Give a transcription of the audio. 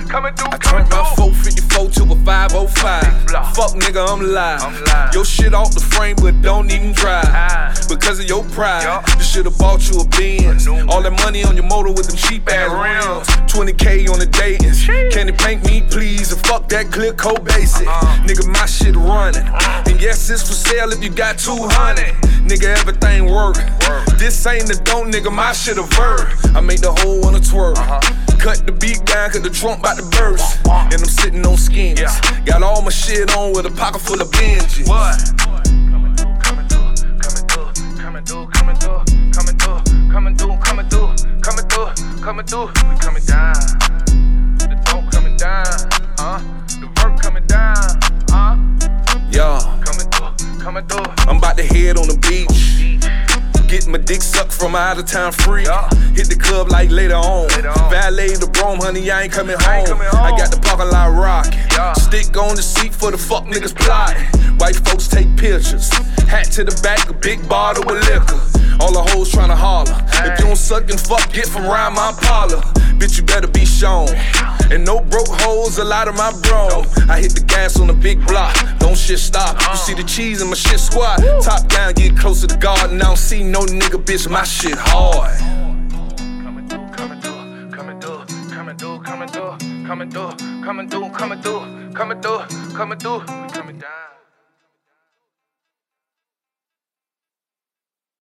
I turned my 454 to a 505. Fuck nigga, I'm live. Your shit off the frame, but don't even drive. Because of your pride, you should've bought you a Benz. All that money on your motor with them cheap ass rims. 20K on the Dayton's. Can you paint me please? And fuck that clear coat basic. Nigga, my shit running. And yes, it's for sale if you got 200. Nigga, everything working. This ain't the don't, nigga, my shit a verb. I make the whole wanna twerk. Cut the beat down cause the trunk bout to burst. And I'm sitting on skins. Got all my shit on with a pocket full of Benjis. What? Coming through. We coming down. The don't coming down. The work coming down. Yo, Coming through. I'm about to head on the beach. Get my dick sucked from out of town free. Hit the club like later on. Valet the Brom, honey, I ain't coming home. I got the parking lot rocking. Stick on the seat for the fuck niggas plotting. White folks take pictures. Hat to the back, a big bottle with liquor. All the hoes tryna holler. If you don't suck and fuck, get from round my parlor. Bitch, you better be shown. And no broke hoes, a lot of my bro. I hit the gas on the big block. Don't shit stop. You see the cheese in my shit squad. Top down, get close to the garden. I don't see no nigga, bitch, my shit hard. Coming through.